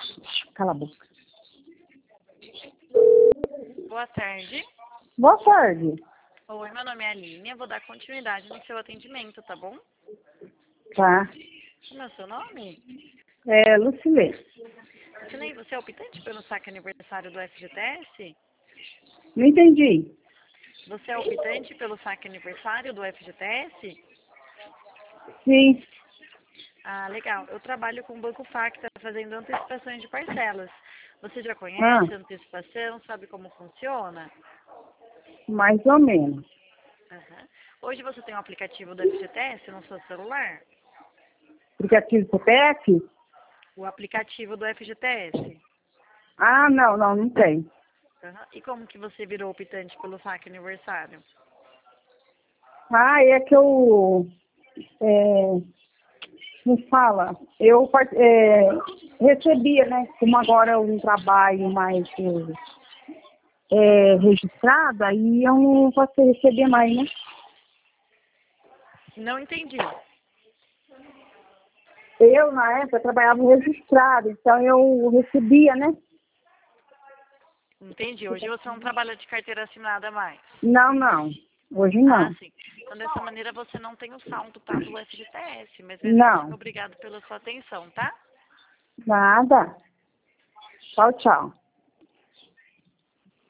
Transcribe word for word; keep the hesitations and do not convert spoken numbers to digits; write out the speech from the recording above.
Cala a boca. Boa tarde. Boa tarde. Oi, meu nome é Aline. Eu vou dar continuidade no seu atendimento, tá bom? Tá. Como é o seu nome? É, Lucilê. Lucilei, você é optante pelo saque aniversário do F G T S? Não entendi. Você é optante pelo saque aniversário do F G T S? Sim. Ah, legal. Eu trabalho com o Banco Facta fazendo antecipações de parcelas. Você já Ah, conhece a antecipação? Sabe como funciona? mais ou menos. Aham. Hoje você tem um aplicativo do F G T S no seu celular? Aplicativo C P F? O aplicativo do F G T S? Ah, não, não, não tem. Aham. E como que você virou optante pelo saque aniversário? Ah, é que eu... É, me fala, eu part- é, recebia, né? Como agora eu não trabalho mais é, é, registrada, aí eu não posso receber mais, né? Não entendi. Eu, na época, trabalhava registrado, então eu recebia, né? Entendi. Hoje você não trabalha de carteira assinada mais. Não, não. Hoje Ah, não. sim. Então, dessa maneira, você não tem o saldo, tá, do F G T S. Mas mesmo assim, Não. obrigado pela sua atenção, tá? Nada. Tchau, tchau.